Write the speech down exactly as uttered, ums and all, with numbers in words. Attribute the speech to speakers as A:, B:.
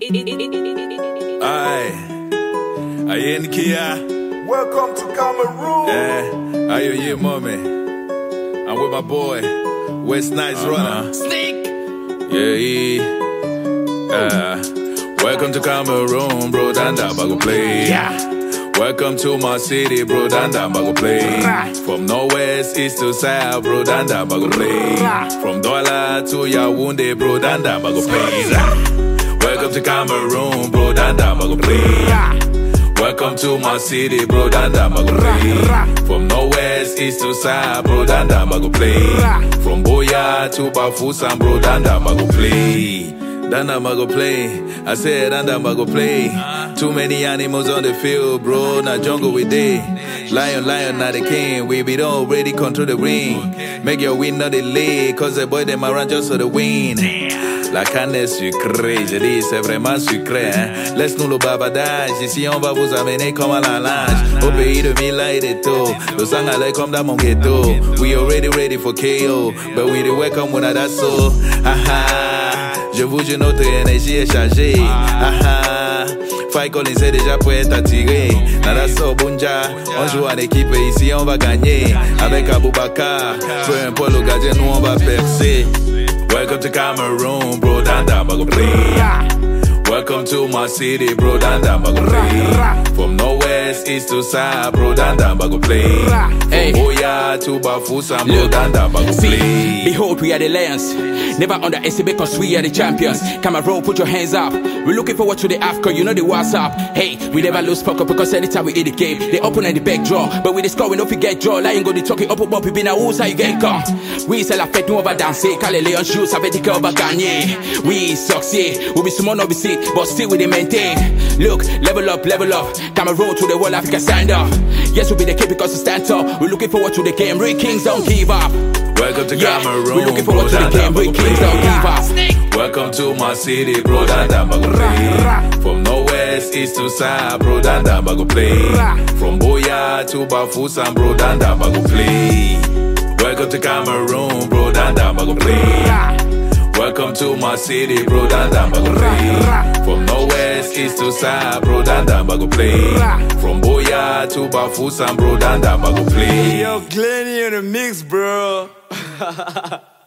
A: Aye, aye, Kia.
B: Welcome to Cameroon.
A: Yeah, aye, yeah, mommy. I'm with my boy, West Nice uh-huh. Runner.
C: Sneak.
A: Yeah, yeah. Uh, welcome to Cameroon, bro. Danda bago play.
C: Yeah.
A: Welcome to my city, bro. Danda bago play. From northwest, east to south, bro. Danda bago play. From Douala to Yaoundé, bro. Danda bago play. Welcome to Cameroon, bro. Danda bago play. Welcome to my city, bro. Danda bago play. From northwest, east to south, bro. Danda bago play. From Boya to Bafoussam, bro. Danda bago play. Danda bago play. I said Danda bago play. Too many animals on the field, bro. Na jungle we day. Lion, lion, not the king. We be don't already control the ring. Make your win not the lead, cause the boy them around just for the win. La canne est sucrée, je dis c'est vraiment sucré, hein. Laisse-nous le babadage, ici on va vous amener comme à la linge. Au pays de Mila et de To, le sang allait comme dans mon ghetto. We already ready for K O, but we the welcome when I that's so. Haha, je vous jure notre énergie est chargée. Haha, Faye Collins est déjà prêt à tirer. Nada so bunja, on joue en équipe et ici on va gagner. Avec Aboubakar, peu importe le gardien, nous on va percer. Welcome to Cameroon, bro. Danda bago play. Welcome to my city, bro. Danda bago play. From northwest, east to south, bro. Danda bago play. From Boya to Bafoussam, bro. Danda bago play.
C: Behold, we are the lions. Never underestimate because we are the champions. Cameroon, put your hands up. We're looking forward to the AFCON, you know the WhatsApp. Hey, we never lose focus because anytime we hit the game, they open at the back draw. But with the score, we don't forget draw. Lion go the talking up about people now. Who's how you get come? We sell a fête, nous on va danser. Quand les lions jouent, ça veut dire qu'on va gagner. We succeed, we'll be small, no be seat, but still we they maintain. Look, level up, level up. Cameroon to the world, Africa stand up. Yes, we'll be the king because we stand up. We're looking forward to the game. Ray Kings don't give up.
A: Welcome to
C: Yeah,
A: Cameroon,
C: we're looking
A: bro.
C: forward to the game. Ray Kings don't give up.
A: Welcome to my city, bro. Danda bago play. From northwest, east to south, bro. Danda bago play. From Boya to Bafoussam, bro. Danda bago play. Welcome to Cameroon, bro. Danda bago play. Welcome to my city, bro. Danda bago play. From northwest, east to south, bro. Danda bago play. From Boya to Bafoussam, bro. Danda bago play.
B: Yo, Glenny in the mix, bro.